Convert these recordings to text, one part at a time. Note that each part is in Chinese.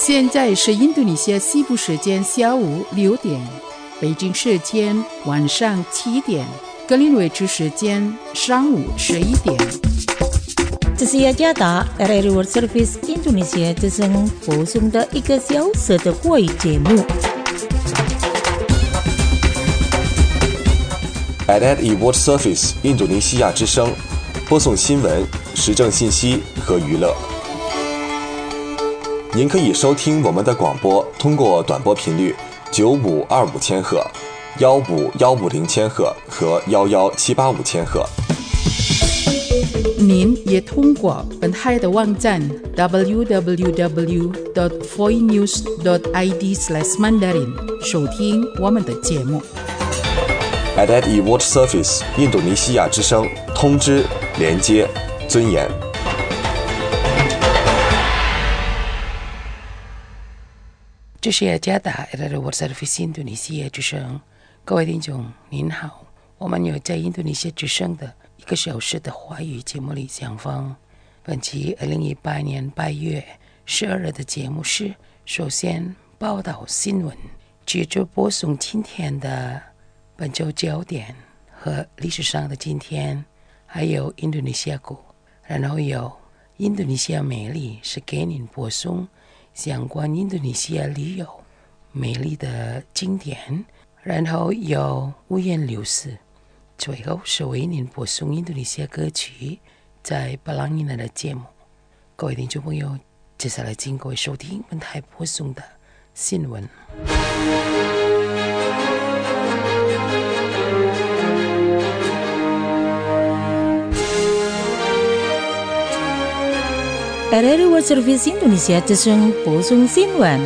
现在是印度尼西亚西部时间下午6点，北京时间晚上7点，格林威治时间上午11点。 这是雅加达 RRI World Service 印度尼西亚之声播送的1个小时的华语节目。 RRI World Service 印度尼西亚之声播送新闻、时政信息和娱乐。您可以收听我们的广播，通过短波频率9525千赫、15150千赫和11785千赫。 您也通过本台的网站 www.voinews.id/mandarin 收听我们的节目。 RRI World Service 印度尼西亚之声，通知、连接、尊严。 这是雅加达 RRI World Service 印度尼西亚之声，各位听众您好，我们有在印度尼西亚之声的1个小时的华语节目里相逢。本期2018年8月12日的节目是首先报道新闻，接着播送今天的本周焦点和历史上的今天，还有印度尼西亚鼓，然后有印度尼西亚美丽，是给您播送相关印度尼西亚旅游美丽的景点，然后有五颜六色，最后是为您播送印度尼西亚歌曲在巴朗伊纳的节目。各位听众朋友，接下来请各位收听本台播送的新闻。 RRI World Service 印度尼西亚之声播送新闻。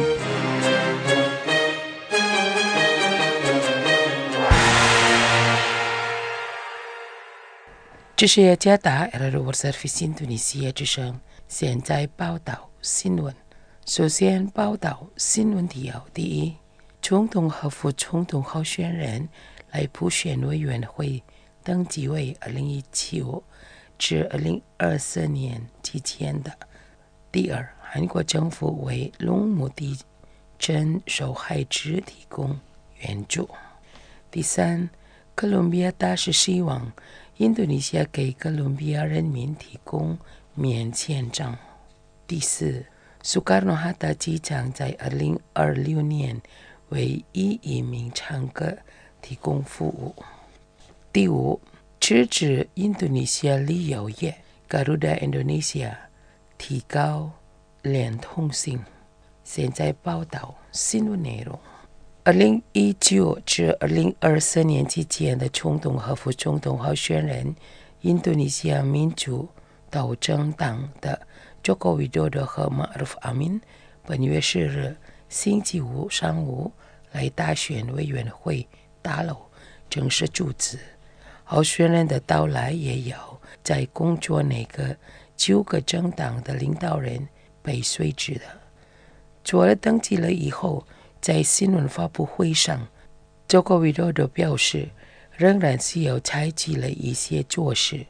这是雅加达 RRI World Service 印度尼西亚之声，现在报道新闻。首先报道新闻提要：第一，总统和副总统候选人来普选委员会登记为2017至2024年之间的。第二，韩国政府为龙母地震受害者提供援助。第三，哥伦比亚大使希望印度尼西亚给哥伦比亚人民提供免签证。第四，苏卡诺哈达机场在2026年为移民乘客提供服务。第五，支持印度尼西亚旅游业 Garuda Indonesia 提高连通性。现在报道新闻内容。2019至2024年之间的总统和副总统候选人，印度尼西亚民主斗争党的 Joko Widodo 和 Ma'ruf Amin 本月10日星期五上午来大选委员会大楼正式主持。候选人的到来也有在工作那个9个政党的领导人被随之的。做了登记了以后，在新闻发布会上 Joko Widodo 表示，仍然是有采取了一些措施。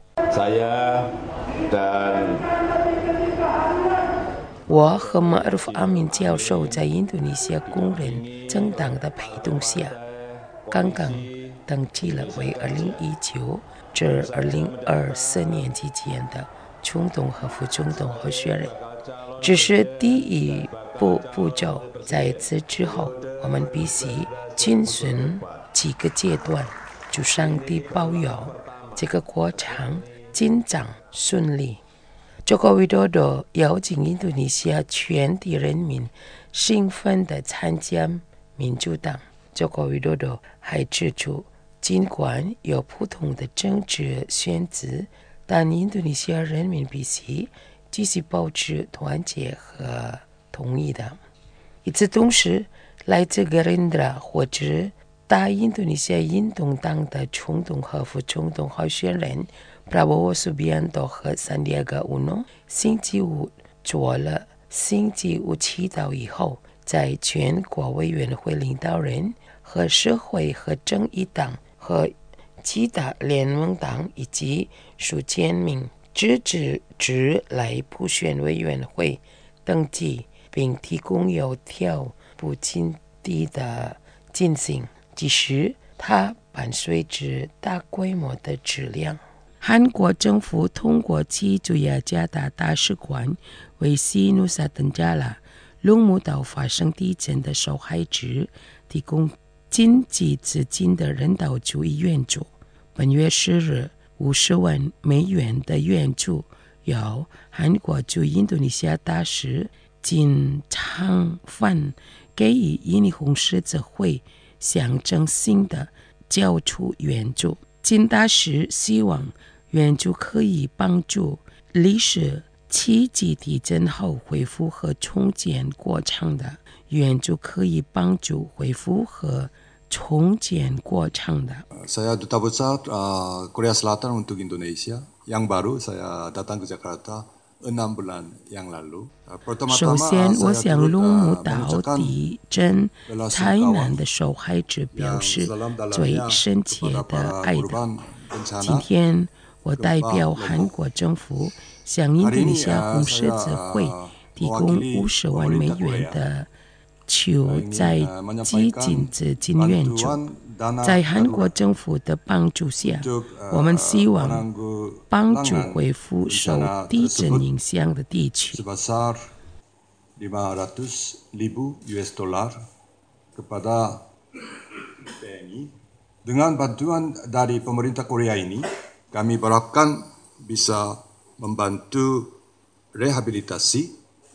我和 Ma'ruf Amin 教授在印度尼西亚工人政党的陪同下，刚刚登记了为2019至2024年之间的总统和副总统候选人。只是第一步骤，在此之后，我们必须进行几个阶段，祝上帝保佑这个过程进展顺利。Joko Widodo 邀请印度尼西亚全体人民兴奋地参加民主党。Joko Widodo 还指出，尽管有不同的政治选择，但印度尼西亚人民必须继续保持团结和统一的。与此同时，来自 Gerindra 或者大印度尼西亚运动党的总统和副总统候选人 Prabowo Subianto 和 Sandiaga Uno 星期五做了星期五祈祷以后，在全国委员会领导人和社会和正义党和其他联盟党以及数千名支持者来普选委员会登记， 并提供有条不侵地的进行，即使它伴随着大规模的质量。韩国政府通过其驻雅加达大使馆为西努萨登加拉龙目岛发生地震的受害者提供紧急资金的人道主义援助。本月10日，50万美元的援助由韩国驻印度尼西亚大使金昌范给予印尼红十字会象征性的交出援助。金大使希望援助可以帮助历史7级地震后恢复和重建过程的援助可以帮助恢复和重建过程的。 Saya Duta Besar Korea Selatan untuk Indonesia yang baru saya datang ke Jakarta 6 bulan yang lalu. 首先，我向龙目岛地震灾难的受害者表示最深切的爱悼。今天，我代表韩国政府向印度尼西亚红十字会提供50万美元的救灾基金资金援助。在韩国政府的帮助下，我们希望帮助恢复受地震影响的地区。 $500,000 kepada TNI. Dengan bantuan dari pemerintah Korea ini, kami berharapkan bisa membantu rehabilitasi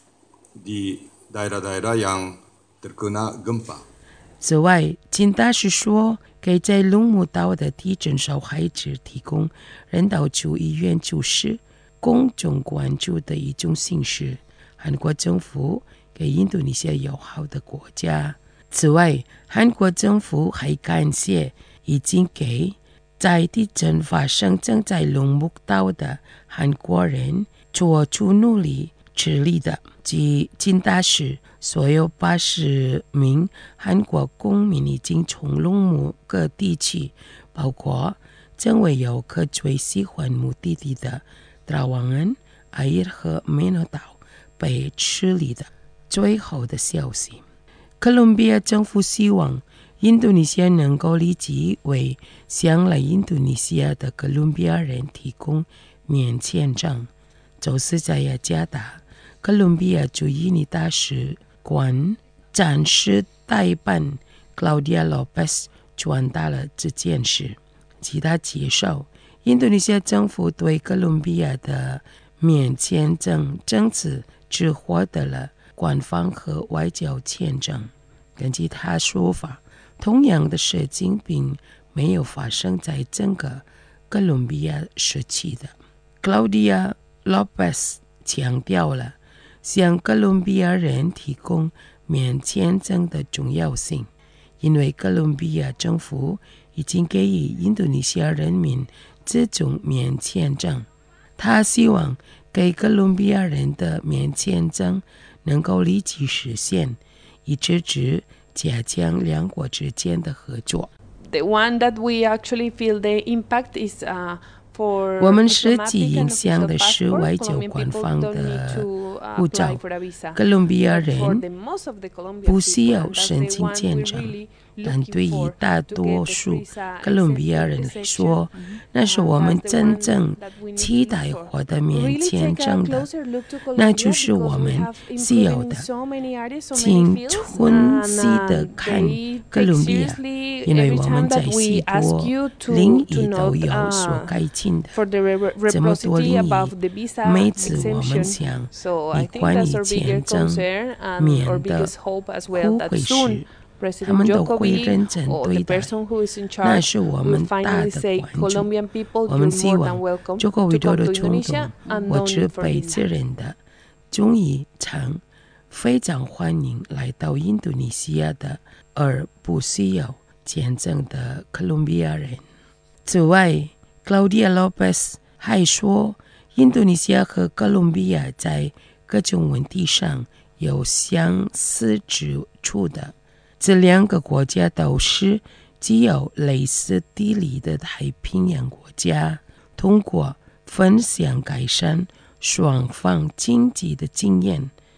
di daerah-daerah yang terkena gempa. 此外，金大使说，给在龙目岛的地震受害者提供人道主义援助是公众关注的一种形式。韩国政府给印度尼西亚友好的国家。此外，韩国政府还感谢已经给在地震发生正在龙目岛的韩国人做出努力之力的。及金大使，所有80名韩国公民已经从龙目各地区，包括成为游客最喜欢目的地的达旺恩、阿伊和美诺岛被撤离的最后的消息。哥伦比亚政府希望印度尼西亚能够立即为想来印度尼西亚的哥伦比亚人提供免签证。就是在雅加达，哥伦比亚驻印尼大使馆暂时代办 Claudia Lopez 传达了这件事。其他介绍，印度尼西亚政府对哥伦比亚的免签证政策只获得了官方和外交签证。根据他说法，同样的事情并没有发生在整个哥伦比亚时期的。Claudia Lopez 强调了向哥伦比亚人提供免签证的重要性，因为哥伦比亚政府已经给予印度尼西亚人民这种免签证。他希望给哥伦比亚人的免签证能够立即实现，以支持加强两国之间的合作。 The one that we actually feel the impact is 我们实际影响的是外交官方的护照。哥伦比亚人不需要申请签证，但对于大多数哥伦比亚人来说，那是我们真正期待获得免签证的，那就是我们需要的。请纯细的看哥伦比亚，因为我们在许多领域都有所改进的。这么多领域，每次我们想你关于签证免的互惠时，他们都会认真对待，那是我们大的关注。我们希望中国伟大的总统或者被责任的众议长非常欢迎来到印度尼西亚的而不需要签证的哥伦比亚人。此外，Claudia Lopez 还说，印度尼西亚和哥伦比亚在各种问题上有相似之处的。这两个国家都是具有类似地理的太平洋国家，通过分享改善双方经济的经验，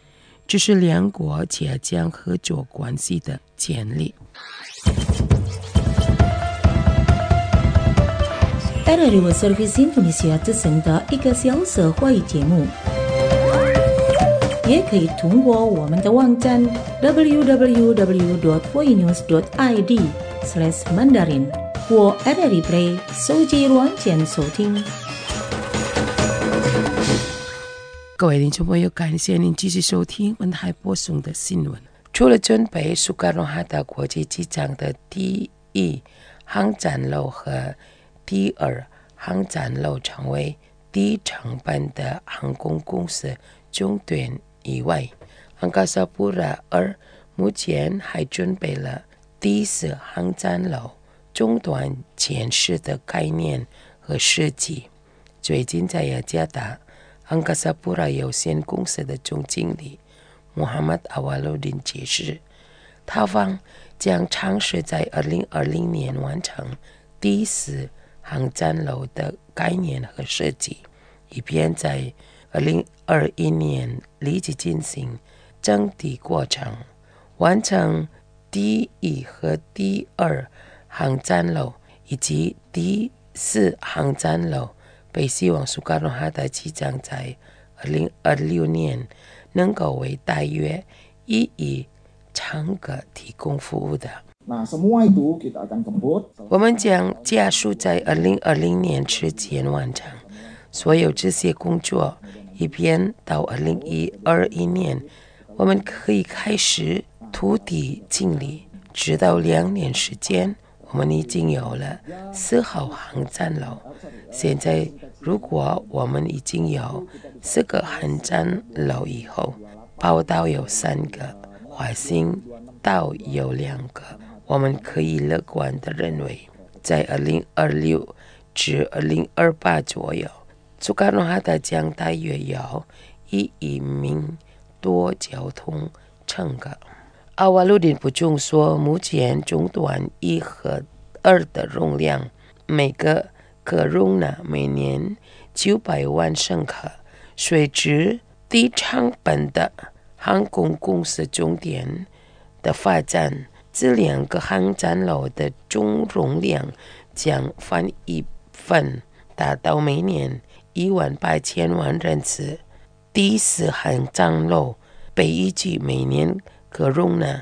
这是两国加强合作关系的建立。 RRI World Service Indonesia 之声的1个小时会议节目，也可以通过我们的网站 www.voinews.id/mandarin 或 RRI Play 手机软件收听。 各位听众朋友，感谢您继续收听文台播送的新闻。除了准备苏卡诺哈达国际机场的第一航站楼和第二航站楼成为低成本的航空公司终点以外，安加萨布拉2目前还准备了第4航站楼终端前市的概念和设计。最近在雅加达安加萨布拉有限公司的总经理穆罕默德·阿瓦鲁丁解释，他方将尝试在2020年完成第4航站楼的概念和设计，以便在2021年立即进行整体过程，完成第1和第2航站楼以及第4航站楼。被希望苏卡诺哈达机场在2026年能够为大约1亿乘客提供服务的。我们将加速在2020年之前完成所有这些工作，以便到2021年我们可以开始土地清理。直到2年时间，我们已经有了4号航站楼。现在如果我们已经有4个航站楼以后，宝岛有3个，华兴岛有2个，我们可以乐观地认为，在2026至2028左右，苏卡诺哈达将大约有1亿名多交通乘客。阿瓦鲁丁补充说，目前终端1和2的容量每个可容纳每年900万乘客。随着低成本的航空公司终点的发展，这2个航站楼的总容量将翻1番，达到每年18000万人次。第4航站楼被预计每年可容纳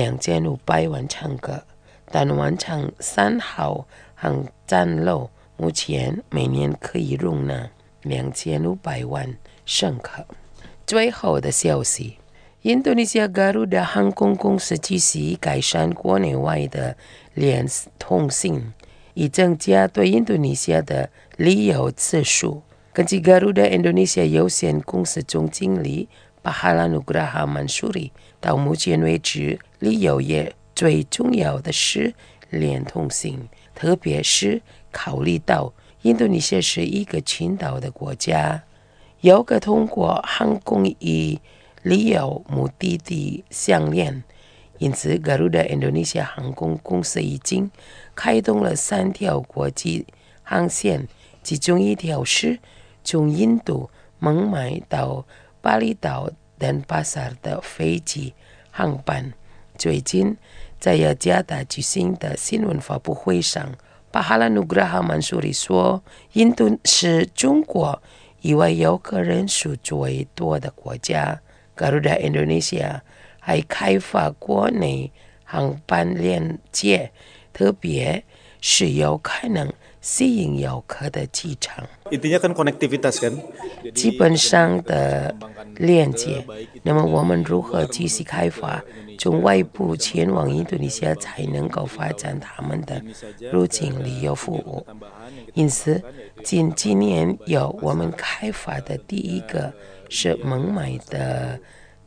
2500万乘客，但完成3号航站楼目前每年可以容纳2500万乘客。最后的消息，印度尼西亚 Garuda 航空公司继续改善国内外的联通信，以增加对印度尼西亚的旅游次数。根据 Garuda Indonesia 有限公司总经理巴哈拉努格拉哈曼苏里，到目前为止，旅游业最重要的是联通信，特别是考虑到印度尼西亚是一个群岛的国家，有个通过航空与旅游目的地相连，因此 Garuda Indonesia 航空公司已经开通了3条国际航线，其中1条是从印度孟买到巴厘岛登巴萨的飞机航班。最近在雅加达举行的新闻发布会上，巴哈拉努格拉哈曼苏里说，印度是中国以外游客人数最多的国家。Garuda Indonesia 还开发国内航班连接，特别是有可能吸引游客的机场。 Intinya kan konektivitas kan， 基本上的连接。那么我们如何继续开发从外部前往印度尼西亚，才能够发展他们的入境旅游服务？因此近几年有我们开发的第一个是孟买的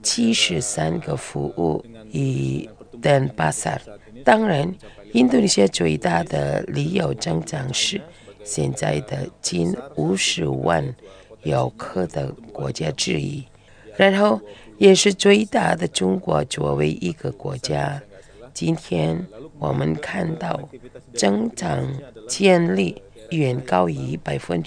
73个服务与登巴萨。当然印度尼西亚最大的旅游增长是现在的近50万游客的国家之一，然后也是最大的中国作为一个国家。今天我们看到增长潜力远高于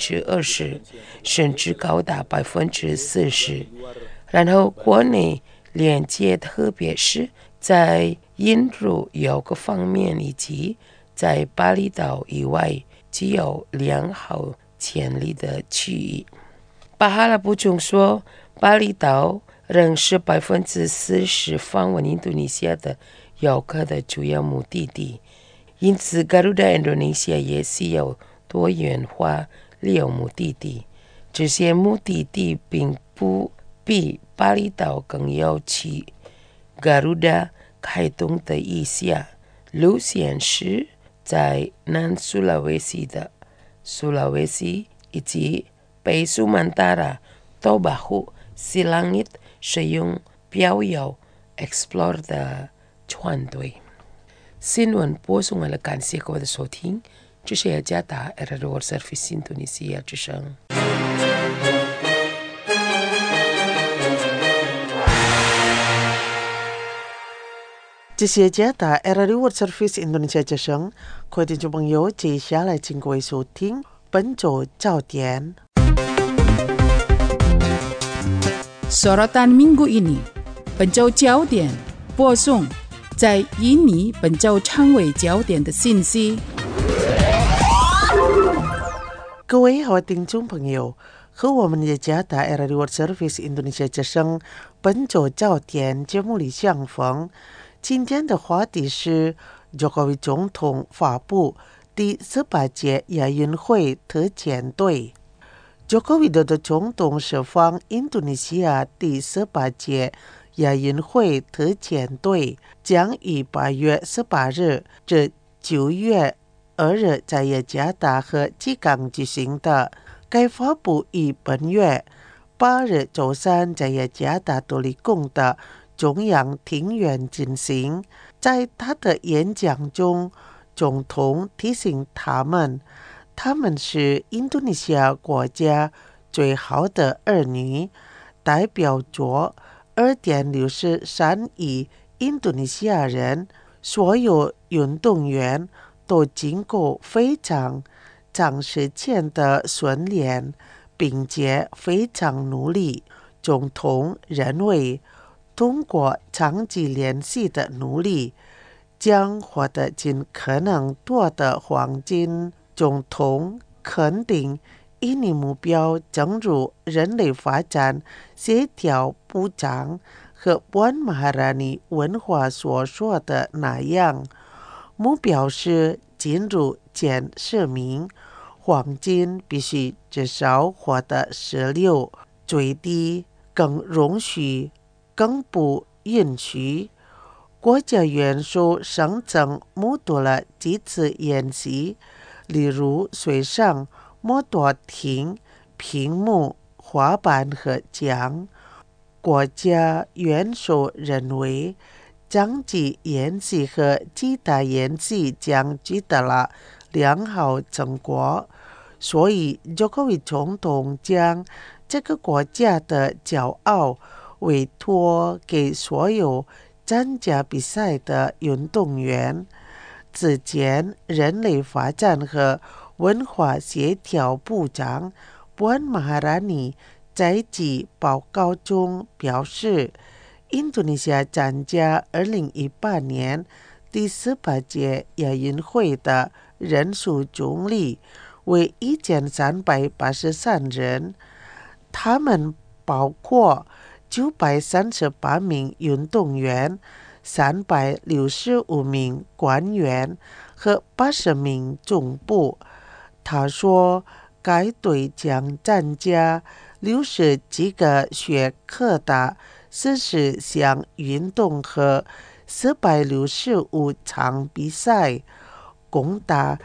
20%，甚至高达40%。然后国内连接，特别是在印度有个方面以及在巴厘岛以外只有良好潜力的区域。巴哈拉补充说，巴厘岛仍是40%访问印度尼西亚的游客的主要目的地，因此 Garuda Indonesia 也是有多元化旅游目的地。这些目的地并不比巴厘岛更有趣。Garuda 开通的一些路线是在南苏拉威西的苏拉威西以及北苏门答腊、多巴湖、西朗伊使用标有 Explore 的船队。新闻播送完了，感谢各位的收听。这是雅加达 RRI World Service Indonesia 之声。 这是雅加达 RRI World Service Indonesia 之声，各位听众朋友，接下来请各位收听本周焦点。 Sorotan minggu ini, 本周焦点播送在印尼本周常为焦点的信息。 各位好，听众朋友，和我们雅加达 RRI World Service Indonesia 之声本周焦点节目里相逢。今天的话题是 Jokowi 总统发布第18届亚运会特遣队。Jokowi Dodo 总统释放印度尼西亚第18届亚运会特遣队，将于8月18日至9月2日在雅加达和吉港举行的。该发布于本月8日周三在雅加达多利宫的中央庭院进行。在他的演讲中，总统提醒他们是印度尼西亚国家最好的儿女，代表着2.63亿印度尼西亚人。所有运动员都经过非常长时间的训练，并且非常努力。总统认为，通过长期练习的努力，将获得尽可能多的黄金。总统肯定印尼目标正如人类发展协调部长和Puan Maharani 文化所说的那样，目标是进入前10名，黄金必须至少获得16，最低更容许，更不允许。国家元首声称目睹了几次演习，例如水上摩托艇、屏幕、滑板和桨。国家元首认为，长期演习和其他演习将取得了良好成果，所以Jokowi总统将这个国家的骄傲委托给所有参加比赛的运动员。之前，人类发展和文化协调部长Puan Maharani 在其报告中表示，印度尼西亚参加2018年第18届亚运会的人数总理为1383人，他们包括938名运动员、365名官员和80名总部。他说，该队将参加60几个学科的40项运动和465场比赛，共达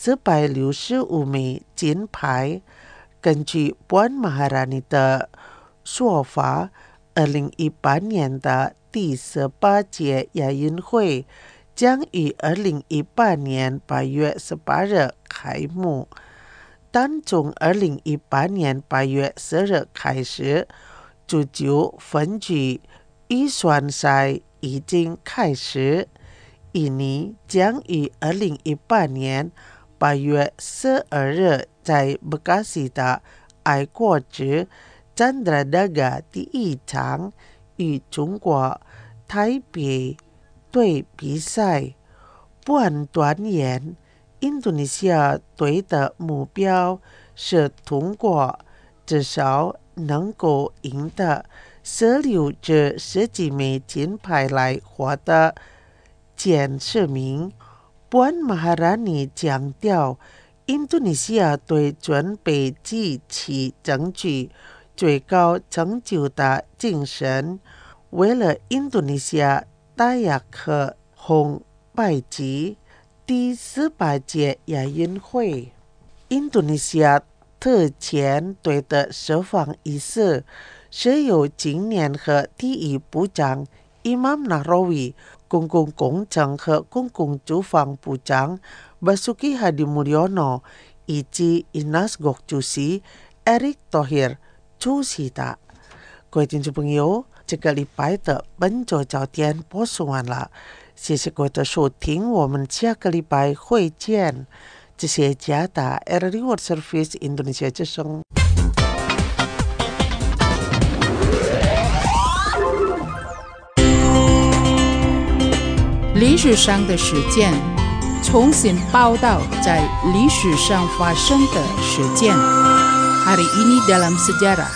465枚金牌。根据Puan Maharani 的说法，2018年的第18届亚运会将于2018年8月18日开幕，但从2018年8月10日开始，足球分区预选赛已经开始。印尼将于2018年8月12日在Bekasi的爱国之Candradaga第1场与中国台北队比赛。不按断言，印度尼西亚队的目标是通过至少能够赢得16至10枚金牌来获得前10名。Puan Maharani 强调，印度尼西亚队准备积极争取最高成就的精神，为了印度尼西亚大亚克红白旗第18届亚运会。印度尼西亚特遣队的释放仪式是由今年和第一部长 Imam Nahrawi、公共工程和公共住房部长 Basuki Hadimulyono 以及 Inas Gokjusi、Erick Thohir 出席的。各位听众朋友，这个礼拜的本周焦点播送完了，谢谢各位的收听，我们下个礼拜会见。这是加达 RRI World Service Indonesia 之声。 历史上的事件，重新报道在历史上发生的事件。Hari ini dalam sejarah。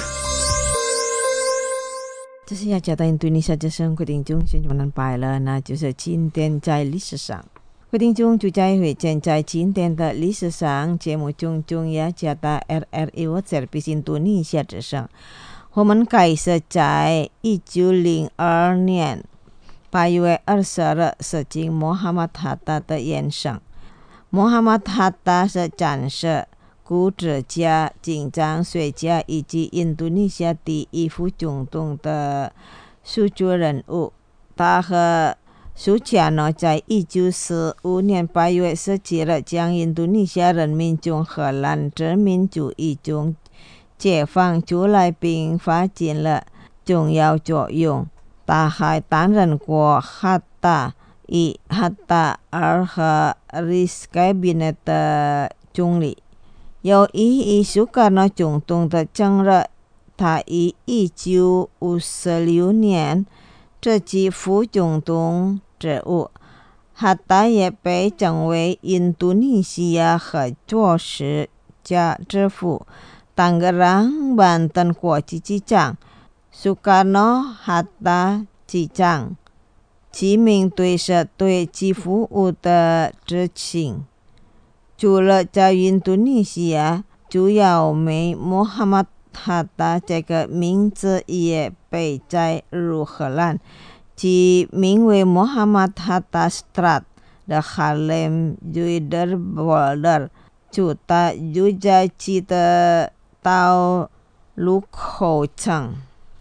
这是雅加达印度尼西亚之声，各位听众现在能拜了，那就是今天在历史上。各位听众就在会见在今天的历史上节目中雅加达 RRI World Service 印度尼西亚之声。我们开始在1902年8月22日是经穆罕默德哈达的延伸。穆罕默德哈达是战士、古哲家、经济学家以及印度尼西亚第一副总统的数主人物。他和苏加诺在1945年8月17日将印度尼西亚人民从荷兰殖民主义中解放出来，并发挥了重要作用。他还担任过哈达尔和 Riz Cabinet 的总理。由于苏加诺总统的争热，他于1956年辞去副总统职务。哈达也被称为印度尼西亚合作史家之父。Tangerang Banten 国际机场，苏加诺哈达机场，其名对是对其服务的致敬。除了在印度尼西亚，主要没穆罕默德哈达这个名字也被载入荷兰，其名为穆罕默德哈达 Straat de Haarlem Zuiderwolde， 就他就在其的道路口城。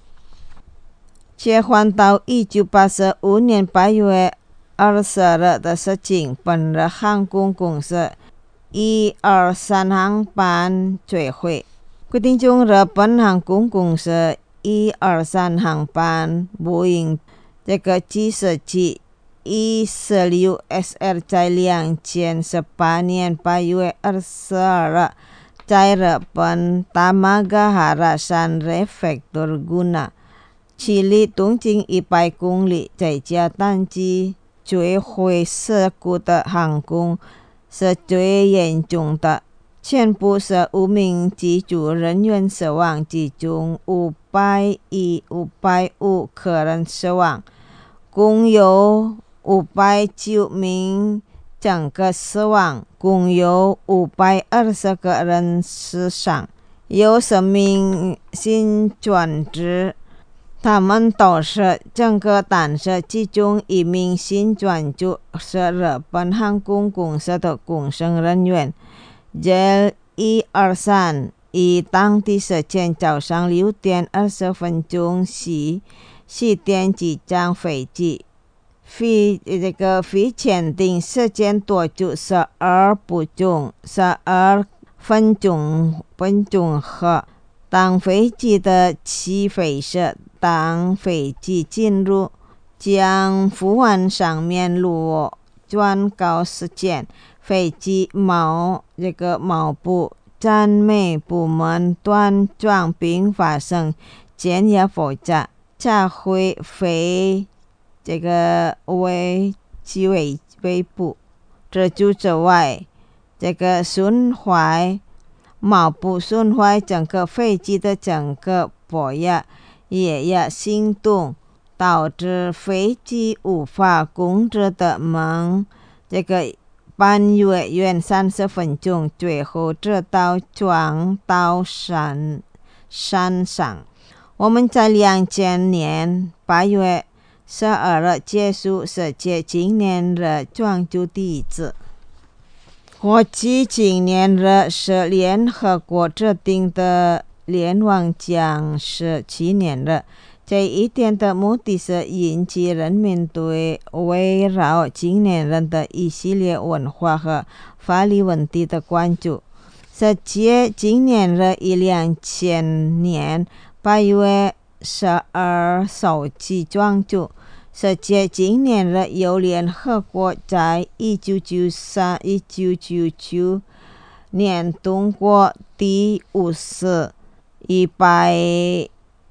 切换到1985年8月22日的事情，本日航空公司123航班坠毁。各位听众，日本航空公司123航班波音这个机设机116SR 在2018年8月22日在日本Tamagahara山 Prefecture距离东京100公里，这架单机坠毁事故的航空是最严重的，全部是5名机组人员死亡，其中505客人死亡，共有509名乘客死亡，共有520个人死伤，有10名幸存者。他们都是整个但是其中1名幸存者是日本航空公司的工程人员。123于当地时间早上6点20分时10点几架飞机，飞前定时间多久12分钟后，当飞机的起飞时，当飞机进入江湖湾上面落转高时间，飞机某部战备部门断撞并发生尖牙爆炸。 下回非这个为机为部，这就之外，这个损坏脑部损坏整个飞机的整个波压液压心动，导致飞机无法控制的门这个半月远30分钟，最后这道撞到山上。我们在2000年8月12日结束世界青年日专注第一次。国际青年日是联合国制定的联邦将士纪念日，这一天的目的是引起人们对围绕青年人的一系列文化和法律问题的关注。世界青年日于2000年8月12首次专注。世界青年日由联合国在1999年通过第120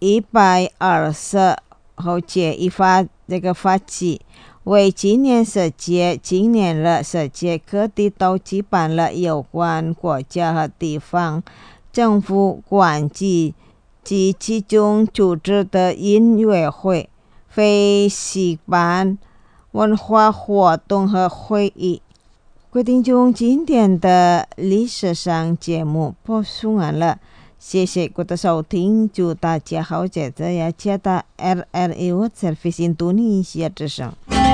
号这个法纪，为纪念世界青年日，世界各地都举办了有关国家和地方政府官及其中组织的音乐会、非戏班、文化活动和会议。各位听众，今天的历史上节目播送完了，谢谢各位的收听，祝大家好，接着要接到 RRI World Service Indonesia 之声。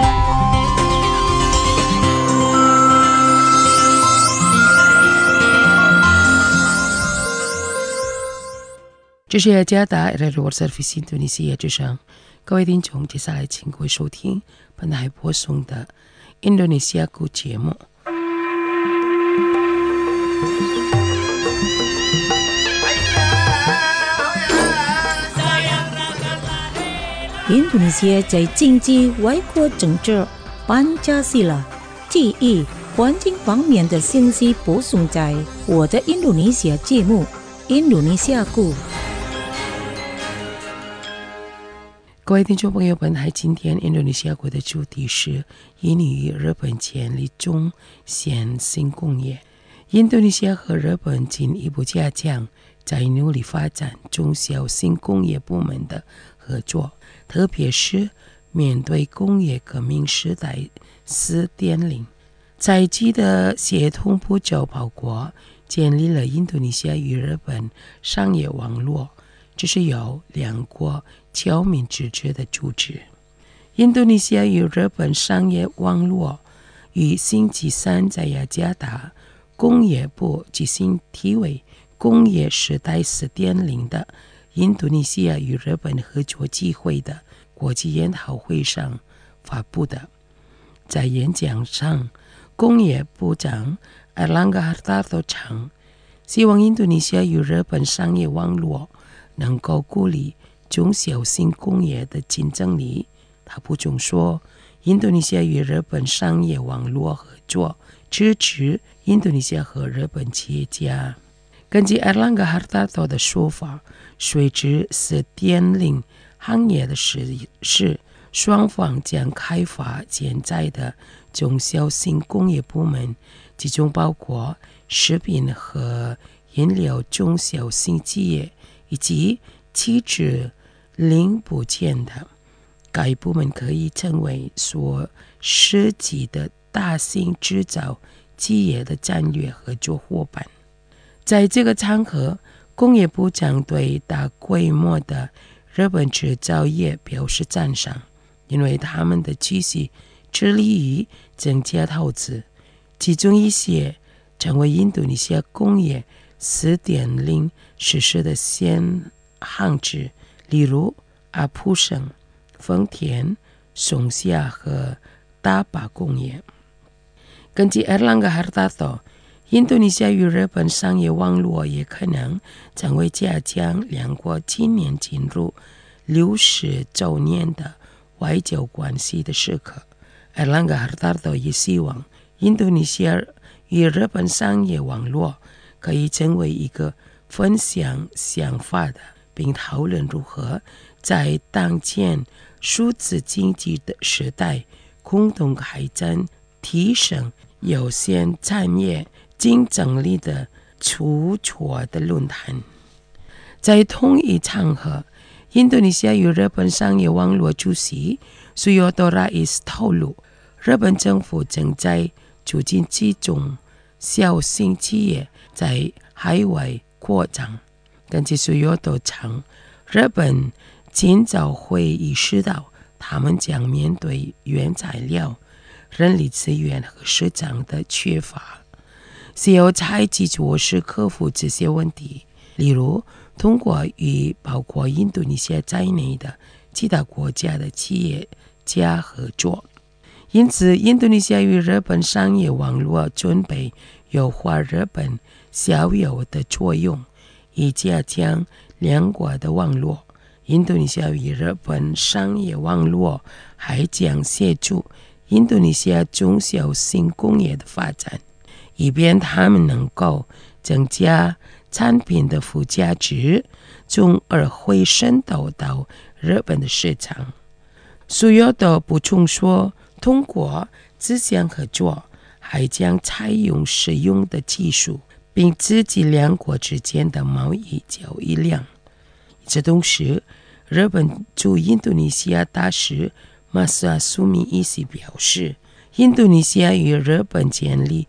这是雅加达 RRI World Service Indonesia 之声。各位听众，接下来请各位收听本台播送的印度尼西亚语节目。 印度尼西亚在经济、外国政治、班加西拉、记忆、环境方面的信息播送在我的印度尼西亚节目《印度尼西亚语》。 各位听众朋友，本台今天印度尼西亚国的主题是印尼与日本建立中线性工业。印度尼西亚和日本进一步加强在努力发展中小型工业部门的合作，特别是面对工业革命时代 4.0， 在即的协同部长报国建立了印度尼西亚与日本商业网络，这是由两国侨民支持的组织。印度尼西亚与日本商业网络于星期三在雅加达工业部举行题为工业时代 4.0 的印度尼西亚与日本合作机会的国际研讨会上发布的。在演讲上，工业部长Airlangga Hartarto称，希望印度尼西亚与日本商业网络能够鼓励中小型工业的竞争力。他补充说，印度尼西亚与日本商业网络合作支持印度尼西亚和日本企业家。根据Airlangga Hartarto的说法，随着 4.0 行业的实施，双方将开发潜在的中小型工业部门，其中包括食品和饮料中小型企业以及汽车零部件的。该部门可以成为所涉及的大型制造企业的战略合作伙伴。在这个场合，工业部长对大规模的日本制造业表示赞赏，因为他们的继续致力于增加投资，其中一些成为印度尼西亚工业 4.0 实施的先行者，例如阿普生、丰田、松下和大巴工业。根据Airlangga Hartarto，印度尼西亚与日本商业网络也可能成为加强两国今年进入60周年的外交关系的时刻。Airlangga Hartarto也希望印度尼西亚与日本商业网络可以成为一个分享想法的，并讨论如何在当前数字经济的时代，共同开展提升有限产业竞争力的出错的论坛。在同一场合，印度尼西亚与日本商业网络主席Suyoto Rais透露，日本政府正在促进这种小型企业在海外扩张。根据Suyoto称，日本尽早会意识到他们将面对原材料、人力资源和市场的缺乏，需要采取措施克服这些问题，例如通过与包括印度尼西亚在内的其他国家的企业家合作。因此，印度尼西亚与日本商业网络准备优化日本销售的作用，以加强两国的网络。印度尼西亚与日本商业网络还将协助印度尼西亚中小型工业的发展，以便他们能够增加产品的附加值，从而会渗透到日本的市场。Suyoto补充说，通过这项合作，还将采用实用的技术，并刺激两国之间的贸易交易量。与此同时，日本驻印度尼西亚大使Masasumi Isi 表示，印度尼西亚与日本建立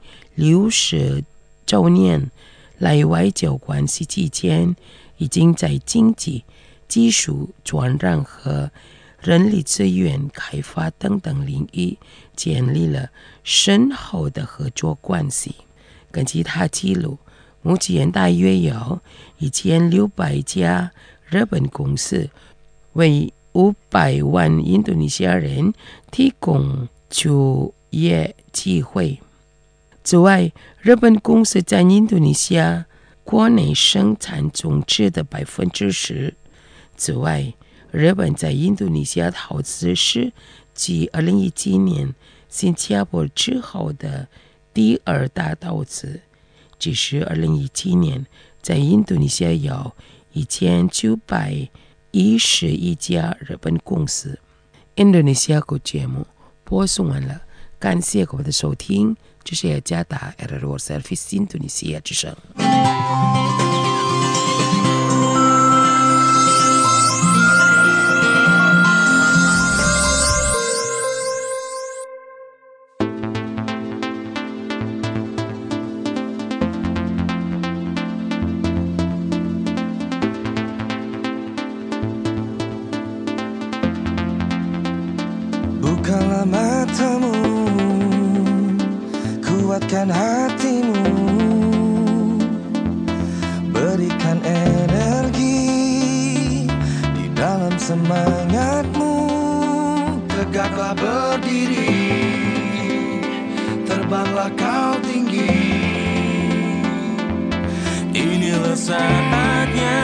60周年来外交关系期间，已经在经济、技术转让和人力资源开发等等领域建立了深厚的合作关系。根据他记录，目前大约有1600家日本公司为500万印度尼西亚人提供就业机会。此外，日本公司在印度尼西亚国内生产总值的10%。此外，日本在印度尼西亚投资是继2017年新加坡之后的第二大投资。只是2017年，在印度尼西亚有1911家日本公司。印度尼西亚国节目播送完了，感谢各位的收听，这是雅加达 RRO Service 印度尼西亚之声。 Bukalah matamu, kuatkan hatimu, berikan energi di dalam semangatmu. Tegaklah berdiri, terbanglah kau tinggi. Inilah saatnya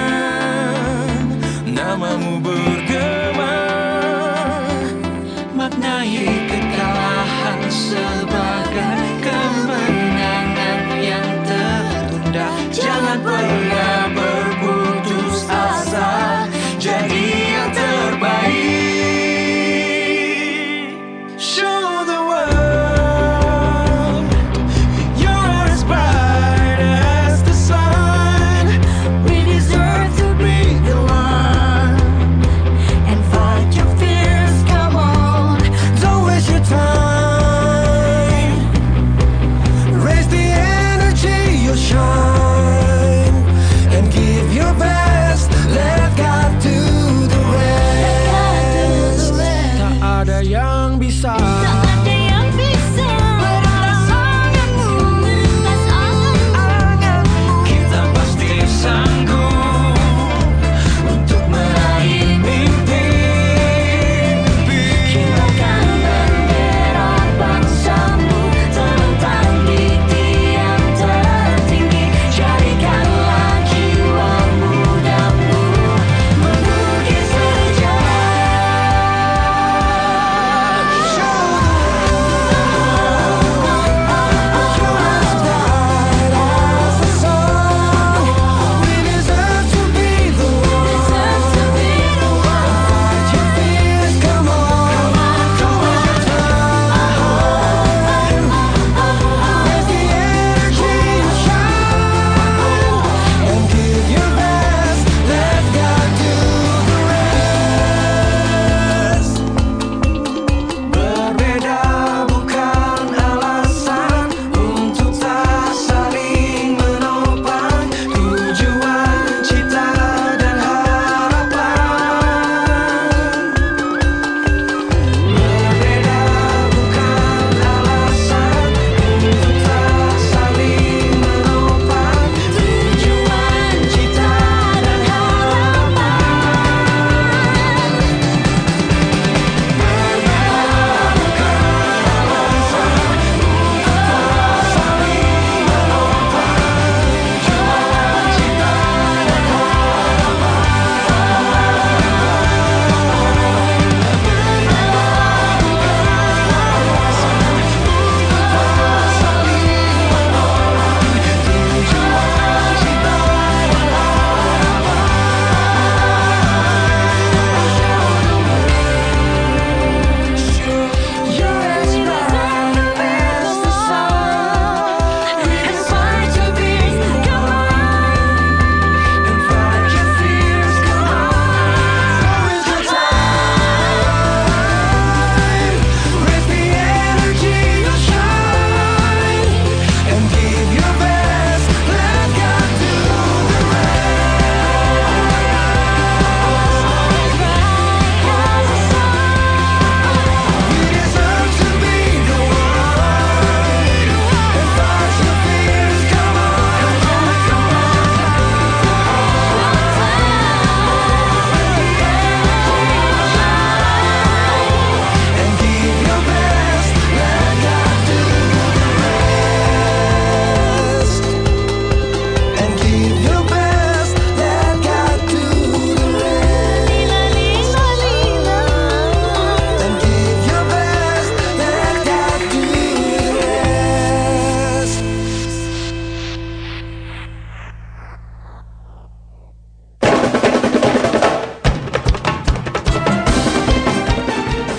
namamu bergema, maknai kekalahan sebagai kemenangan yang tertunda. Jangan pernah berputus asa, jadi yang terbaik. Show the world you're as bright as the sun. We deserve to be the one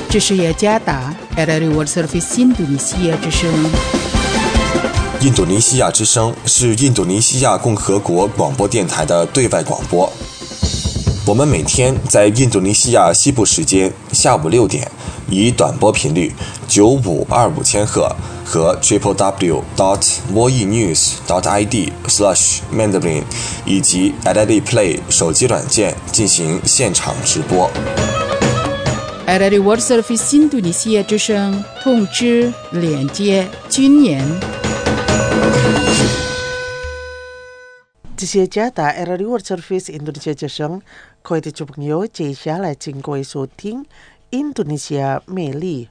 这是雅加达 RRI World Service 印度尼西亚之声。 印度尼西亚之声是印度尼西亚共和国广播电台的对外广播。我们每天在印度尼西亚西部时间下午6点，以短波频率9525千赫和 www.moenews.id/Mandarin 以及 RRI Play 手机软件进行现场直播。 RRI World Service 印度尼西亚之声通知连接军演。 这些加达 RRI World Service 印度尼西亚之声，各位听众朋友，接下来请各位收听印度尼西亚魅力。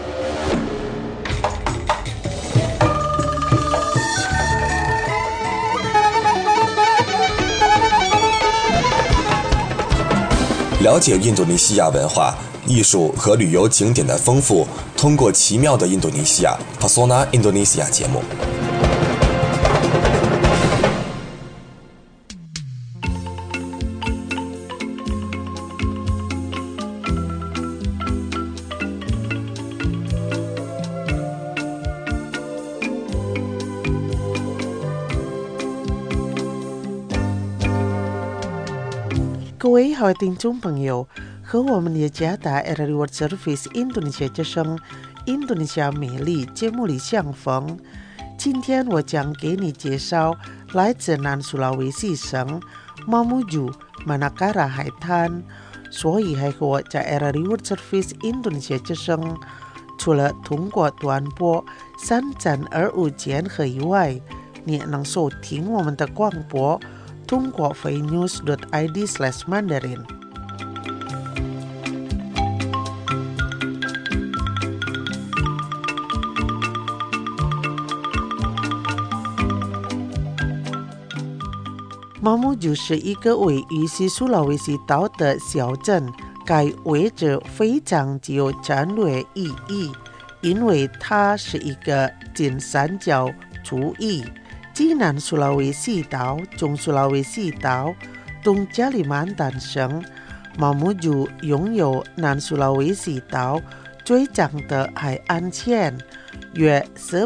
了解印度尼西亚文化、艺术和旅游景点的丰富，通过奇妙的印度尼西亚 Pesona Indonesia 节目。 各位好听众朋友，和我们也加达 RRI World Service 印度尼西亚之声印度尼西亚美丽节目里相逢。今天我将给你介绍来自南苏拉威西省马木朱马纳卡拉海滩。所以还和我在 RRI World Service 印度尼西亚之声，除了通过短波3325千赫以外，你也能收听我们的广播通过 feinews.id/Mandarin。马木朱是一个位于西苏拉威西岛的小镇，该位置非常具有战略意义，因为它是一个金三角主义。即南苏拉威西岛、中苏拉威西岛、东加里曼丹省，马木朱拥有南苏拉威西岛最长的海岸线，约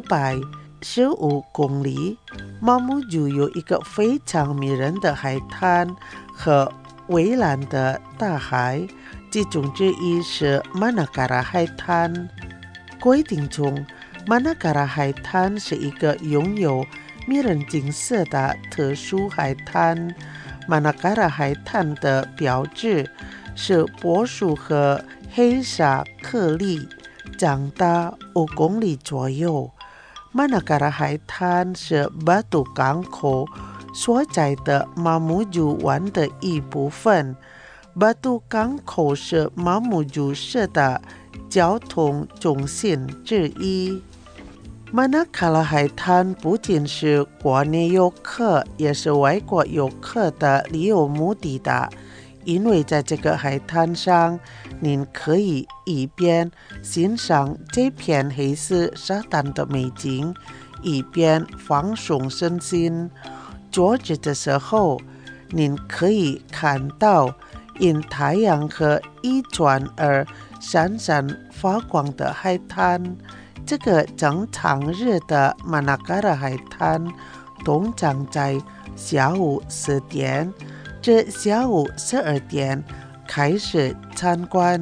415公里。马木朱有一个非常迷人的海滩和蔚蓝的大海，其中之一是马纳卡拉海滩。各位听众，马纳卡拉海滩是一个拥有迷人景色的特殊海滩。马纳卡拉海滩的标志是柏树和黑沙颗粒，长达5公里左右。马纳卡拉海滩是巴杜港口所在的马木朱湾的一部分。巴杜港口是马木朱市的交通中心之一。马纳卡拉海滩不仅是国内游客，也是外国游客的旅游目的地，因为在这个海滩上，您可以一边欣赏这片黑色沙滩的美景，一边放松身心。坐着的时候，您可以看到因太阳和一转而闪闪发光的海滩。这个正常日的马纳卡拉海滩通常在下午4点至下午12点开始参观。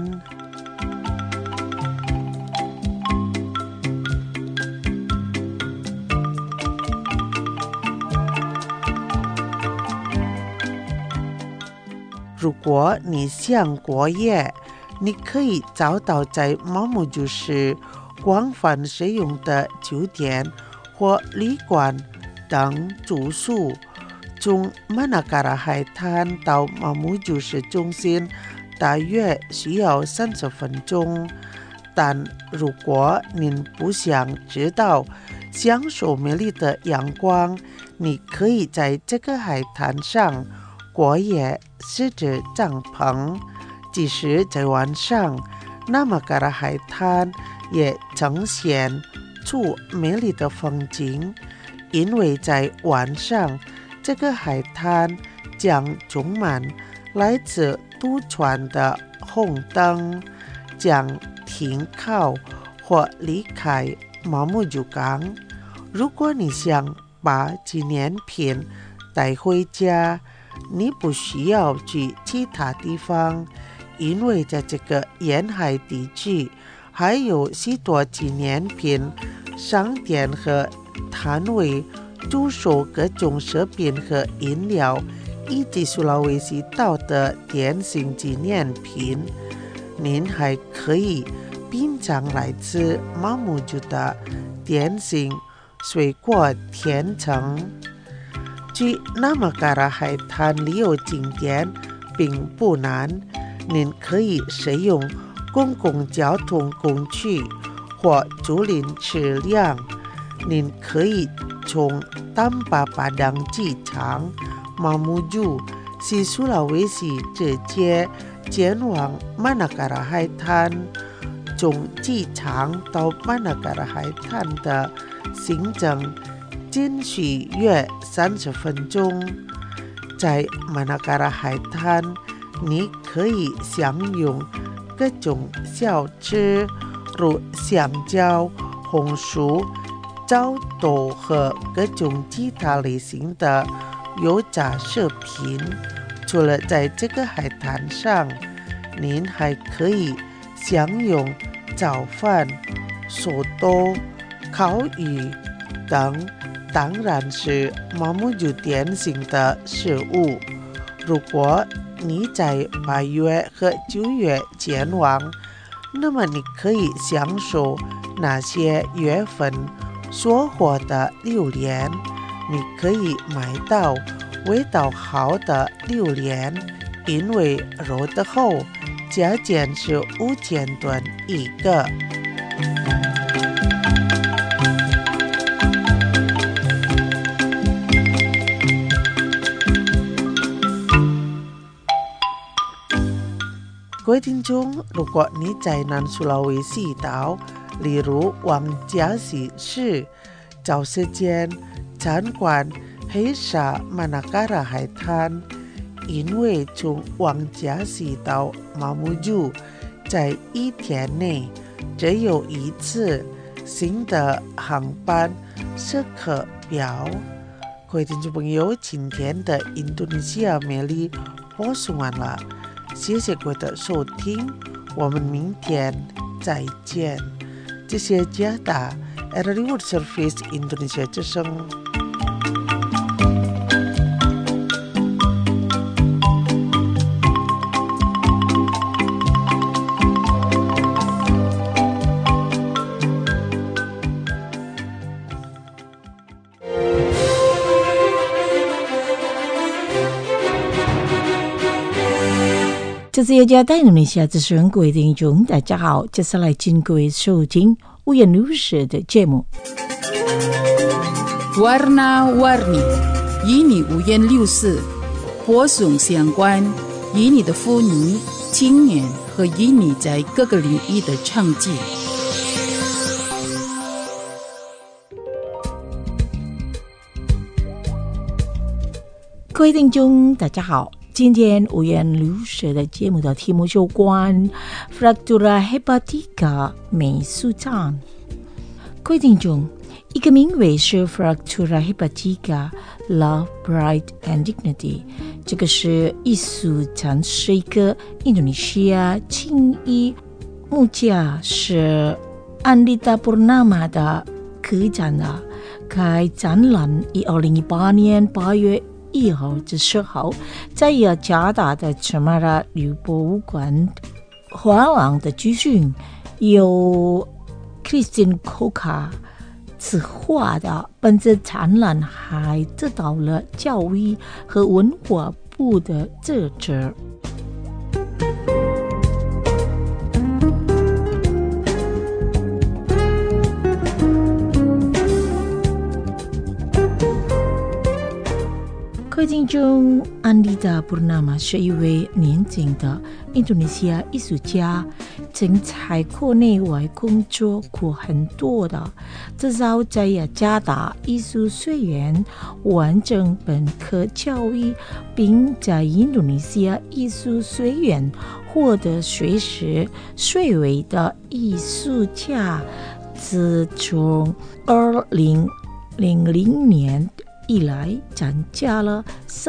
如果你想过夜，你可以找到在马木朱市广泛使用的酒店或旅馆等住宿。从马纳卡拉海滩到马木朱市中心大约需要30分钟，但如果您不想知道享受美丽的阳光，你可以在这个海滩上过夜，设置帐篷。即使在晚上，纳马卡拉海滩也呈现出美丽的风景，因为在晚上，这个海滩将充满来自渡船的红灯，将停靠或离开毛木酒港。如果你想把纪念品带回家，你不需要去其他地方，因为在这个沿海地区还有许多纪念品商店和摊位出售各种食品和饮料，以及苏拉威西岛的典型纪念品。您还可以品尝来自马木酒的典型水果甜橙。去纳马嘎拉海滩旅游景点并不难，您可以使用公共交通工具或租赁车辆。您可以从丹巴巴当机场马木酒西苏拉威西直接前往马纳嘎拉海滩。从机场到马纳嘎拉海滩的行程仅需约30分钟。在马纳嘎拉海滩，你可以享用各种小吃，如香蕉、红薯、枣豆和各种其他类型的油炸食品。除了在这个海滩上，您还可以享用早饭、寿豆、烤鱼等，当然是马木酒典型的食物。如果你在8月和9月前往，那么你可以享受那些月份收获的榴莲。你可以买到味道好的榴莲，因为肉的厚，价钱是5000吨一个。各位听众，如果你在南苏拉威西岛，例如王家溪市，找时间参观黑沙马纳嘎拉海滩，因为从王家溪到马木酒在1天内只有一次新的航班时刻表。各位听众朋友，今天的印度尼西亚美丽播送完了，谢谢各位的收听，我们明天再见。这是加达 RRI World Service Indonesia 之声。 这是雅加达印度尼西亚之声，各位听众大家好，接下来请各位收听五言六时的节目。 Warna-warni， 与你五颜六色，播送相关与你的妇女、青年和与你在各个领域的成绩。 各位听众大家好，今天五颜六色的节目的题目有关 Fractura hepatica 美术障。各位听众，一个名为是 Fractura hepatica Love, Pride and Dignity， 这个是艺术展，是一个印度尼西亚青衣木匠是安丽达布纳玛的个展的。该展览于2018年8月1号至10号在雅加达的赤马拉旅博物馆画廊的举行，由 Christine Coca 策划的。本次展览还得到了教育和文化部的支持。各位听众，安丽达布纳玛是一位年轻的印度尼西亚艺术家， 程在国内外工作过很多的，至少在雅加达艺术学院完成本科教育，并在印度尼西亚艺术学院获得学士学位的艺术家。自从2000年以来，参加了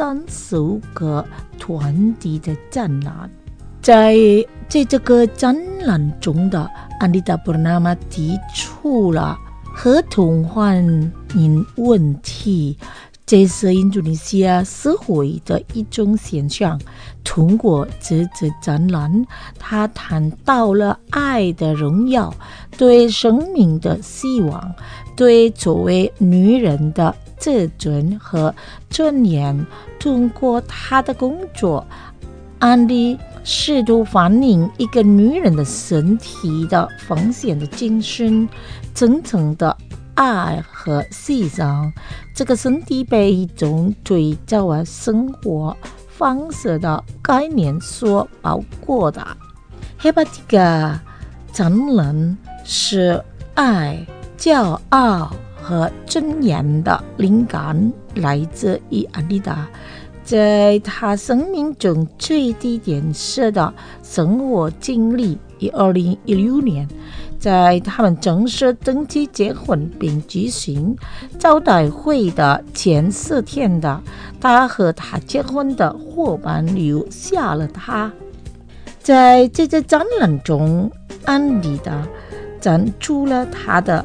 30个团体的展览。在这个展览中的安迪达·布纳玛提出了合同欢迎问题，这是印度尼西亚社会的一种现象。通过这展览，他谈到了爱的荣耀，对生命的希望，对作为女人的自尊和尊严。通过他的工作，安迪试图反映一个女人的身体的奉献的精神、真诚的爱和牺牲。这个身体被一种对照生活方式的概念所包括的。Hepatica 展览是爱、骄傲和尊严的灵感来自于安迪达。在他生命中最低点式的生活经历，于2016年，在他们正式登记结婚并举行招待会的前4天的，他和他结婚的伙伴留下了他。在这次展览中，安迪达展出了他的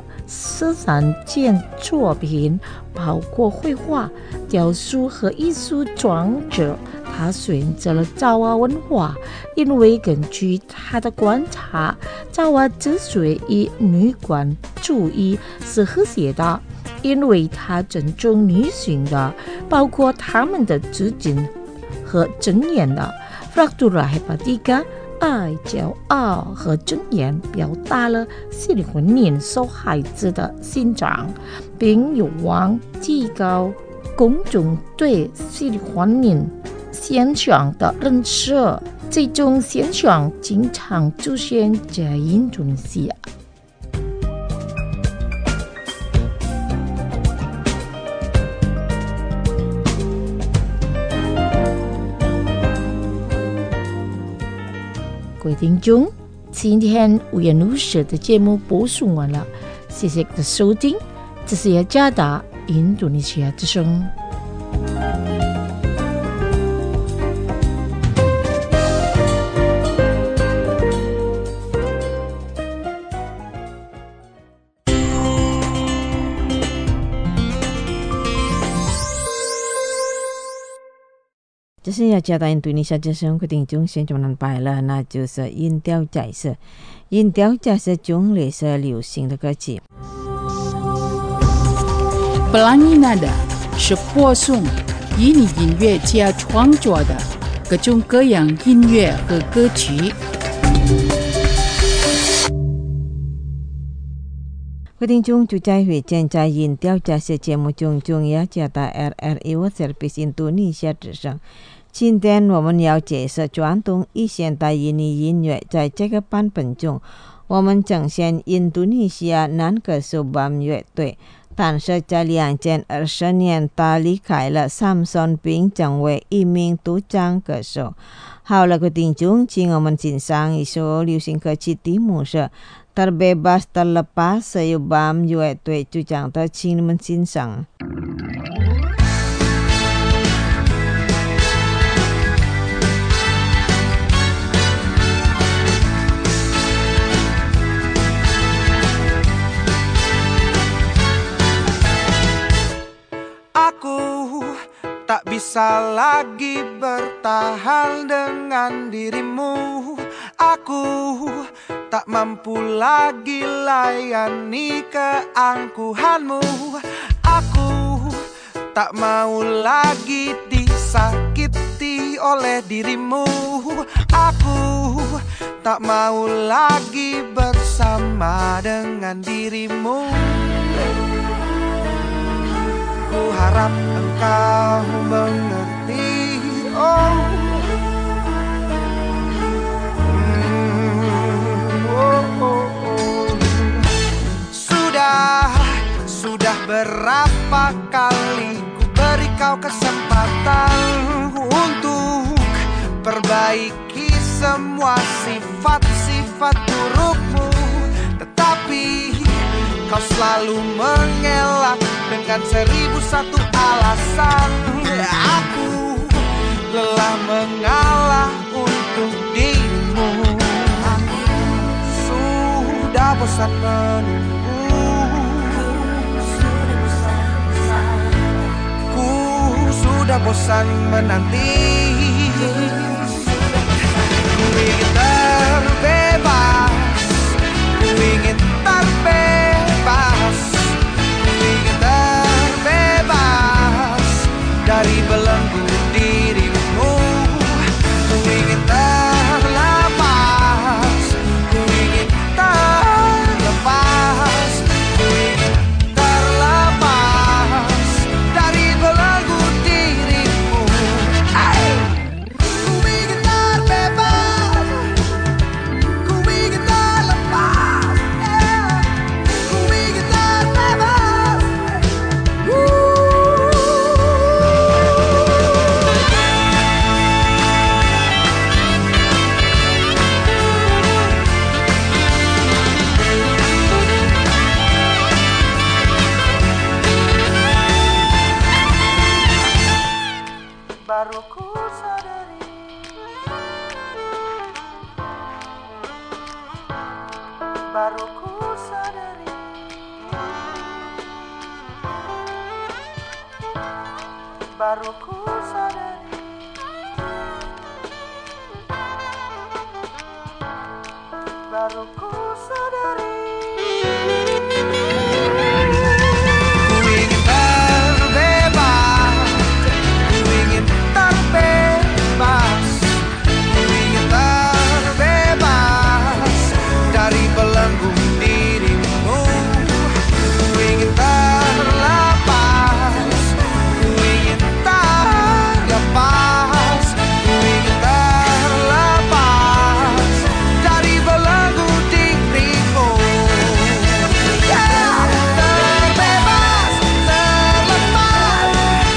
13件作品，包括绘画、雕塑和艺术装置。他选择了爪哇文化，因为根据他的观察，爪哇之所以女权主义是和谐的，因为他尊重女性的，包括她们的自尊和尊严的。Fractura Hepatica 爱、骄傲和尊严表达了心理婚姻受害者的心脏，并有望提高公众对心理婚姻现象的认识。这种现象经常出现在印度尼西亚。各位听众，今天五颜六色的节目播送完了，谢谢你的收听。这是雅加达印度尼西亚之声。 这是雅加达印度尼西亚之声，各位听众现在能拜了，那就是音调解释。音调解释中也是流行的歌曲。 Pelangi Nada 是播送以你音乐家创作的各种各样音乐和歌曲。 各位听众，就在会见在音调解释节目中，雅加达 RRI World Service 印度尼西亚之声。今天我们要介绍传统与现代印尼音乐。在这个版本中，我们呈现印度尼西亚男歌手 BAM 乐队，但是在2020年他离开了三松，并成为一名独唱歌手。好了，各位听众，请我们欣赏一首流行歌曲，题目是 Terbebas Terlepas 由 BAM 乐队主唱的，请你们欣赏。 Aku tak bisa lagi bertahan dengan dirimu. Aku tak mampu lagi layani keangkuhanmu. Aku tak mau lagi disakiti oleh dirimu. Aku tak mau lagi bersama dengan dirimu. Ku harap engkau mengerti, oh. Sudah berapa kali ku beri kau kesempatan untuk perbaiki semua sifat-sifat burukmu, tetapi kau selalu mengelak dengan 1001 alasan. Aku lelah mengalah untuk dirimu. Sudah bosan menunggu, ku sudah bosan menanti. Ku ingin terbebas, ku ingin terbebas, ku ingin terbebas dari belenggu dirimu. Ku ingin terlepas, ku ingin terlepas, ku ingin terlepas dari belenggu dirimu. Ku ingin terbebas, ku ingin terlepas, ku ingin terlepas. Baru ku sadari, baru ku sadari, baru ku sadari, baru ku sadari. Ku ingin terbebas, ku ingin terbebas, ku ingin terbebas dari belenggu dirimu. Ku ingin terlepas, ku ingin terlepas, ku ingin terlepas dari belenggu dirimu. Terbebas, terlepas,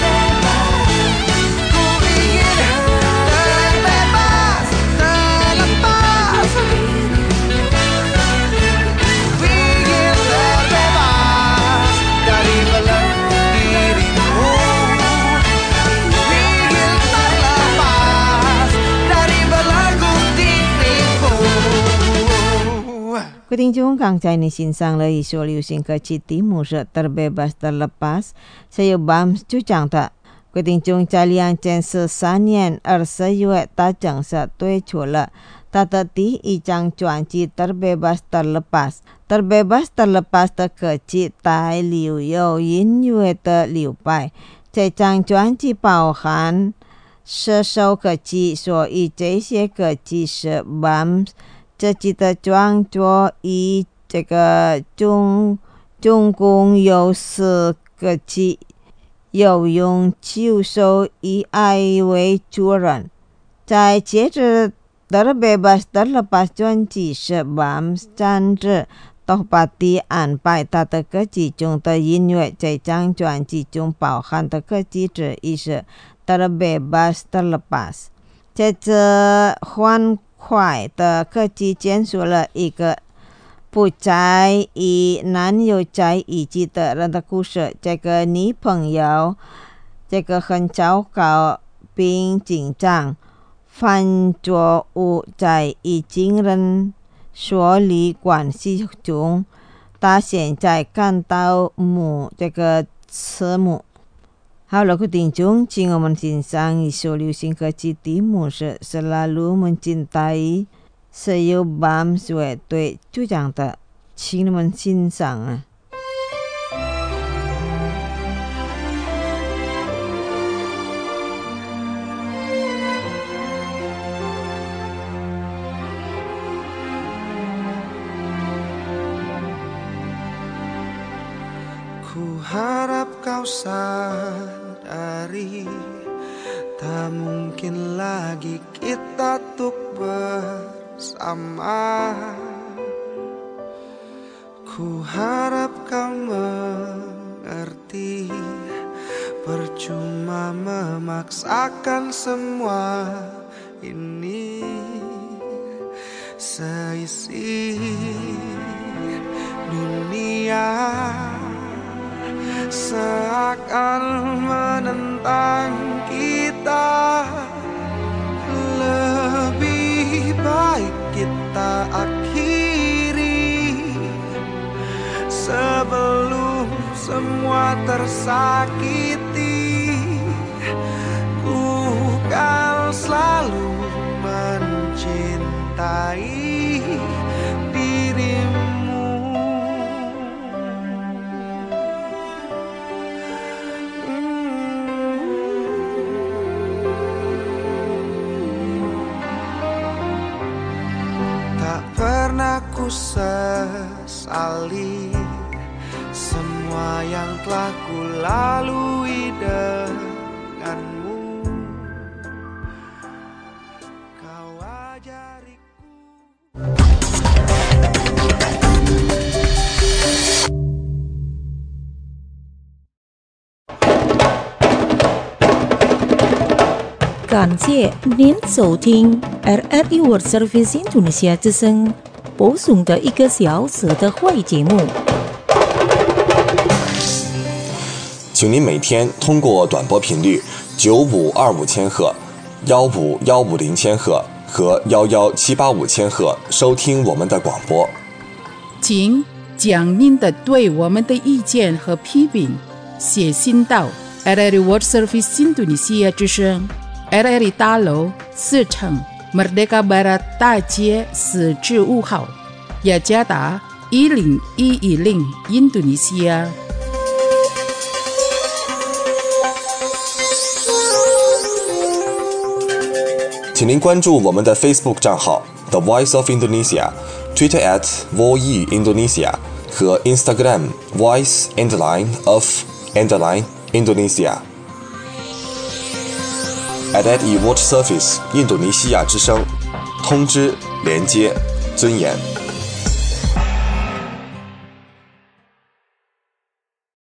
ku ingin terbebas, terlepas, ku ingin terbebas dari belenggu dirimu. Ku ingin terlepas dari belenggu dirimu. 各位听众，刚才你欣赏了一首流行歌曲，题目是 Terbebas Terlepas， 是由 Bams 主讲的。各位听众，在2013年24月，他正式推出了他的第一张专辑 Terbebas Terlepas。Terbebas Terlepas 的歌曲带留有音乐的流派，这张专辑包含10首歌曲，所以这些歌曲是 Bams 自己的创作，以这个总共有10个曲，有用9首以爱为主人。在接着 Terbebas Terlepas 专辑是 Bams 暂时都把地安排他的歌曲中的音乐，这张专辑中包含的歌曲之一是 Terbebas Terlepas。这次欢快的歌曲讲述了一个不在意男友在一起的人的故事。这个女朋友这个很糟糕并紧张，犯错误在与情人疏离关系中，他现在感到这个慈母。好了，各位听众，请我们欣赏一首流行歌曲，题目是 Selalu Mencintai， 是由 Bams 乐队主讲的，请你们欣赏啊。 Ku harap kau sadari, tak mungkin lagi kita tuk bersama. Ku harap kau memaksakan semua ini. Seisi dunia seakan menentang kita. Lebih baik kita akhiri sebelum semua tersakiti. Ku kan selalu mencintai dirimu. Tak pernah ku sesali semua yang telah ku lalui denganmu. Kau ajariku. 感谢您收听 RRI World Service Indonesia 之声播送的1个小时的会节目。 请您每天通过短波频率9525千赫、15150千赫和11785千赫收听我们的广播。 请将您的对我们的意见和批评写信到 RRI World Service Indonesia 之声 RRI 大楼4层 Merdeka Barat 大街4至5号，雅加达10110 Indonesia。 请您关注我们的 Facebook 账号 The Voice of Indonesia、 Twitter @VOE Indonesia 和 Instagram Voice_of_Indonesia。 RRI World Service 印度尼西亚之声，通知、连接、尊严。